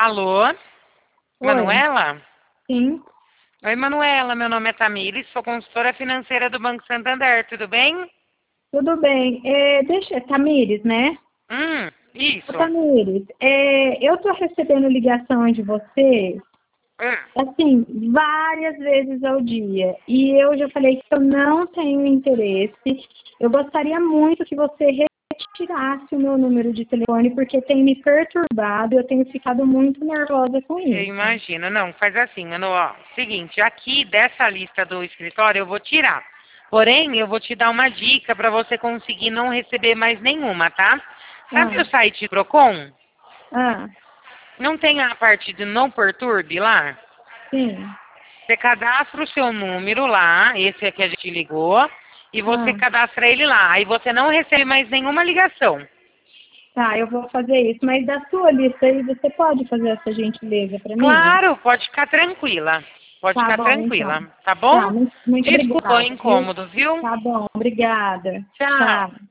Alô? Oi, Manuela? sim, Oi, Manuela. Meu nome é Tamires, sou consultora financeira do Banco Santander. Tudo bem? tudo bem. Tamires, né? Ô, Isso. Tamires, eu estou recebendo ligação de você, Hum. assim, várias vezes ao dia. E eu já falei que eu não tenho interesse. Eu gostaria muito que você retirasse o meu número de telefone, porque tem me perturbado e eu tenho ficado muito nervosa com Eu isso. imagino. Não, faz assim, Manu. Ó, seguinte, aqui dessa lista do escritório eu vou tirar. Porém, eu vou te dar uma dica para você conseguir não receber mais nenhuma, tá? Sabe Ah, o site Procon? ah, Não tem a parte de não perturbe lá? sim. Você cadastra o seu número lá, esse aqui a gente ligou, e você Ah. cadastra ele lá. Aí você não recebe mais nenhuma ligação. Tá, eu vou fazer isso. Mas da sua lista aí, você pode fazer essa gentileza para mim? Claro, pode ficar tranquila. Pode Tá ficar bom, então. tranquila, tá Tá, bom? muito Desculpa o obrigada, viu? incômodo, viu? Tá bom, obrigada. Tchau. Tchau.